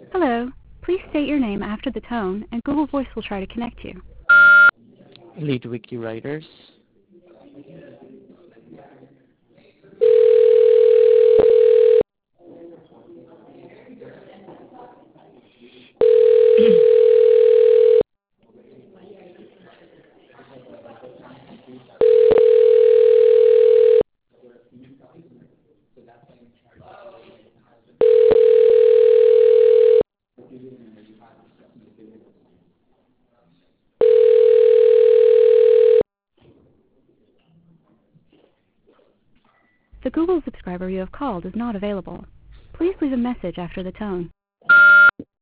Hello. Please state your name after the tone, and Google Voice will try to connect you. Lead Wiki Writers. The Google subscriber you have called is not available. Please leave a message after the tone.